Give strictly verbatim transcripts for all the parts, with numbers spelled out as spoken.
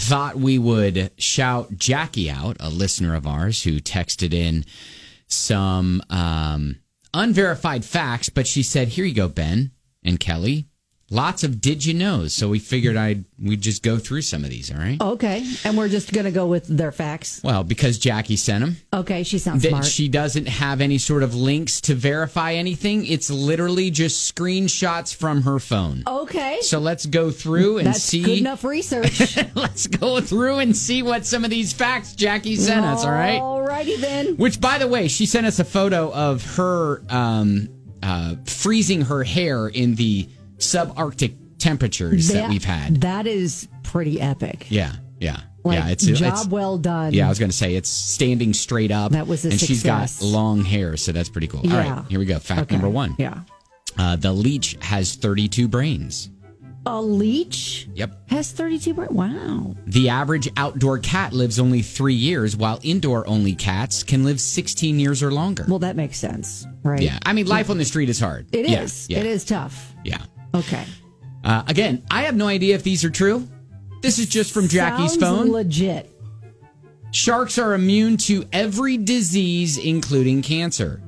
thought we would shout Jackie out, a listener of ours who texted in some um, unverified facts, but she said, here you go, Ben and Kelly. Lots of did you knows. So we figured I'd we'd just go through some of these, all right? Okay. And we're just going to go with their facts. Well, because Jackie sent them. Okay, she sounds That smart. she doesn't have any sort of links to verify anything. It's literally just screenshots from her phone. Okay. So let's go through and That's see. good enough research. Let's go through and see what some of these facts Jackie sent us, all right? All righty then. Which, by the way, she sent us a photo of her um, uh, freezing her hair in the subarctic temperatures that, that we've had. That is pretty epic. Yeah, yeah. Like, yeah, it's job it's, well done. Yeah, I was going to say it's standing straight up. That was a and success. she's got long hair, so that's pretty cool. Yeah. All right, here we go. Fact Okay. number one. Yeah. Uh, the leech has thirty-two brains. A leech Yep. has thirty-two brains. Wow. The average outdoor cat lives only three years, while indoor-only cats can live sixteen years or longer. Well, that makes sense, right? Yeah, I mean, life on the street is hard. It Yeah, is. yeah, It is tough. Yeah. Okay. Uh, again, I have no idea if these are true. This is just from Jackie's Sounds phone. legit. Sharks are immune to every disease, including cancer.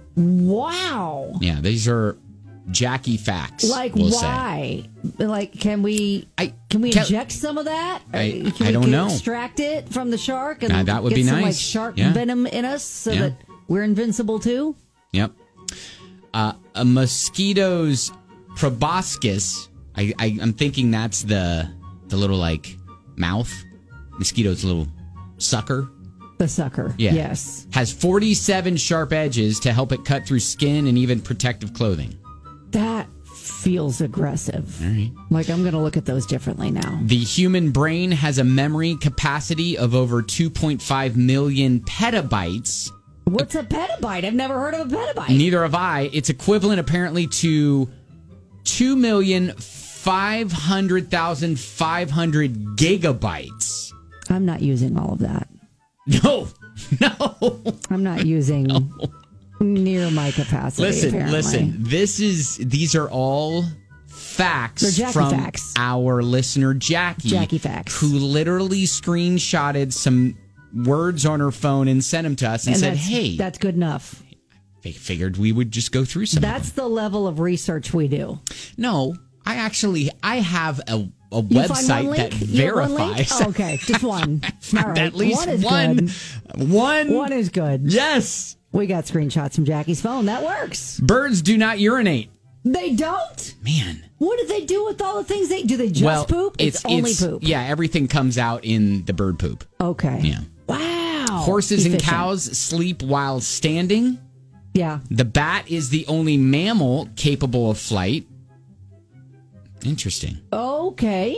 Wow. Yeah, these are Jackie facts. Like we'll say. why? Like, can we? I- Can we can- inject some of that? I- Uh, can I we don't can know. Extract it from the shark and Uh, that would get be some, nice. like shark Yeah. venom in us so Yeah. that we're invincible too. Yep. Uh, a mosquito's proboscis. I, I, I'm thinking that's the the little like mouth. Mosquito's little sucker. The sucker. Yeah. Yes. Has forty-seven sharp edges to help it cut through skin and even protective clothing. That feels aggressive. All right. Like I'm going to look at those differently now. The human brain has a memory capacity of over two point five million petabytes. What's a petabyte? I've never heard of a petabyte. Neither have I. It's equivalent apparently to two million five hundred thousand five hundred gigabytes. I'm not using all of that. No, no. I'm not using near my capacity. Listen, apparently. listen. This is these are all facts They're Jackie from facts. our listener Jackie. Jackie facts. Who literally screenshotted some words on her phone and sent them to us and, And said, that's, "Hey, that's good enough. they figured we would just go through some." That's of the level of research we do. them. No, I actually I have a a You find website one that link? You have one link? verifies. Oh, okay, just one. All right. At least one is one. good. One. One is good. Yes. We got screenshots from Jackie's phone. That works. Birds do not urinate. They don't? Man. What do they do with all the things they do? They just well, poop? It's, only poop. Yeah, everything comes out in the bird poop. Okay. Yeah. Wow. Horses and Efficient. cows sleep while standing. Yeah. The bat is the only mammal capable of flight. Interesting. Okay.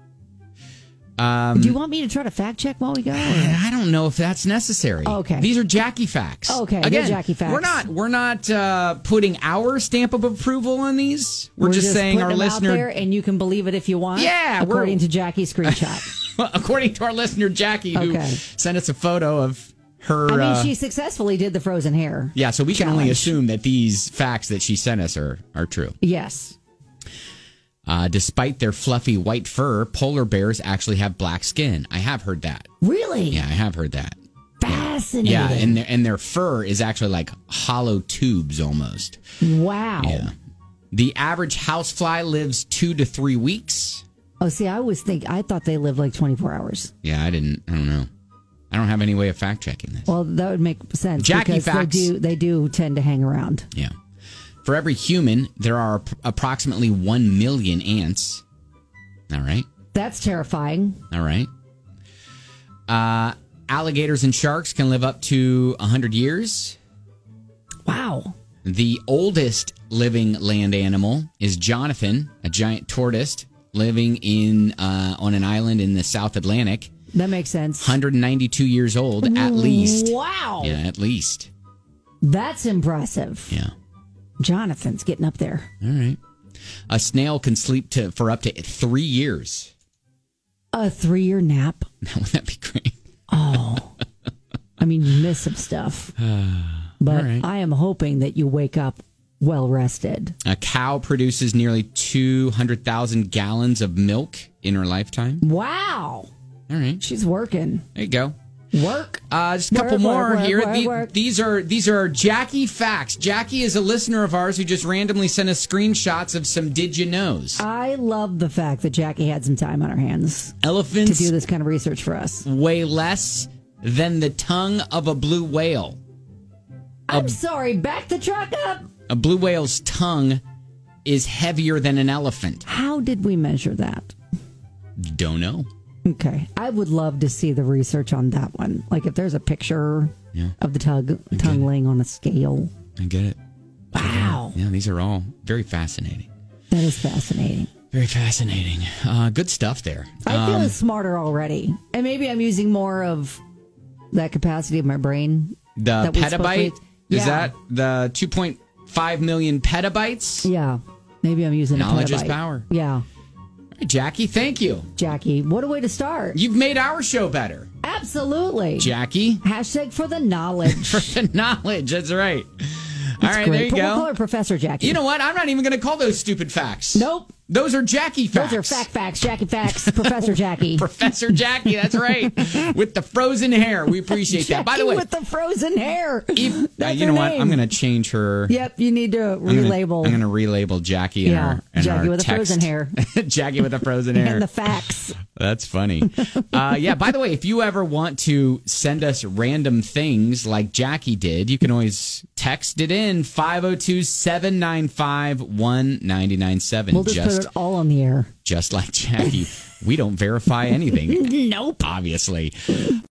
Um, Do you want me to try to fact check while we go? or- I don't know if that's necessary. Okay. These are Jackie facts. Okay, they're Again, Jackie facts. We're not we're not uh, putting our stamp of approval on these. We're, just, saying our putting them out listener there, and you can believe it if you want. Yeah, we're- according to Jackie's screenshot. according to our listener Jackie who Okay. sent us a photo of her I mean, uh, she successfully did the frozen hair. yeah, so we can only challenge. assume that these facts that she sent us are are true. Yes. Uh, despite their fluffy white fur, polar bears actually have black skin. I have heard that. Really? Yeah, I have heard that. Fascinating. Yeah, and their, and their fur is actually like hollow tubes almost. Wow. Yeah. The average housefly lives two to three weeks. Oh, see, I always think, I thought they lived like twenty-four hours. Yeah, I didn't, I don't know. I don't have any way of fact checking this. Well, that would make sense. Jackie because facts. They do, they do tend to hang around. Yeah. For every human, there are ap- approximately one million ants. All right. That's terrifying. All right. Uh, alligators and sharks can live up to one hundred years. Wow. The oldest living land animal is Jonathan, a giant tortoise living in uh, on an island in the South Atlantic. That makes sense. one hundred ninety-two years old, at least. Wow. Yeah, at least. That's impressive. Yeah. Jonathan's getting up there. All right. A snail can sleep to for up to three years. A three-year nap. Wouldn't that be great? Oh. I mean, you miss some stuff. But All right. I am hoping that you wake up well rested. A cow produces nearly two hundred thousand gallons of milk in her lifetime. Wow. All right. She's working. There you go. Work. Uh, just a couple Work, more work, work, here. work, The- work. These are these are Jackie facts. Jackie is a listener of ours who just randomly sent us screenshots of some did you knows. I love the fact that Jackie had some time on her hands to Elephants do this kind of research for us. weigh less than the tongue of a blue whale. I'm sorry, back the truck up. A blue whale's tongue is heavier than an elephant. How did we measure that? Don't know. Okay. I would love to see the research on that one. Like if there's a picture Yeah. of the tug, tongue laying on a scale. I get it. Wow. Yeah, these are all very fascinating. That is fascinating. Very fascinating. Uh, good stuff there. I feel Um, smarter already. And maybe I'm using more of that capacity of my brain. the that was supposed petabyte, to is Yeah. that the two point five million petabytes? Yeah. Maybe I'm using Knowledge a is petabyte. power. Yeah. Jackie, thank you. Jackie, what a way to start. You've made our show better. Absolutely. Jackie, Hashtag for the knowledge. for the knowledge. That's right. That's All right, great. there you We'll call go. her Professor Jackie. You know what? I'm not even going to call those stupid facts. Nope. Those are Jackie facts. Those are fact facts. Jackie facts. Professor Jackie. Professor Jackie, that's right. With the frozen hair. We appreciate Jackie that. By the way, with the frozen hair. if, uh, That's you her know what? name. I'm going to change her. Yep, you need to I'm gonna- relabel. I'm going to relabel Jackie in Yeah, our, in Jackie our with the text. frozen hair. Jackie with the frozen hair. And the facts. That's funny. Uh, yeah, by the way, if you ever want to send us random things like Jackie did, you can always text it in five oh two, seven nine five, one nine nine seven. We'll just, just, put it all on the air. just like Jackie. We don't verify anything, Nope. obviously.